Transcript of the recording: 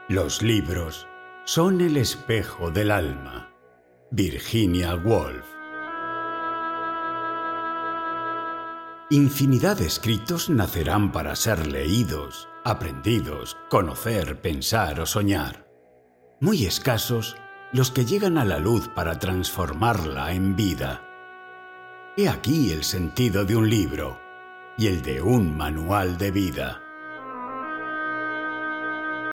Los libros son el espejo del alma. Virginia Woolf. Infinidad de escritos nacerán para ser leídos, aprendidos, conocer, pensar o soñar. Muy escasos los que llegan a la luz para transformarla en vida. He aquí el sentido de un libro y el de un manual de vida.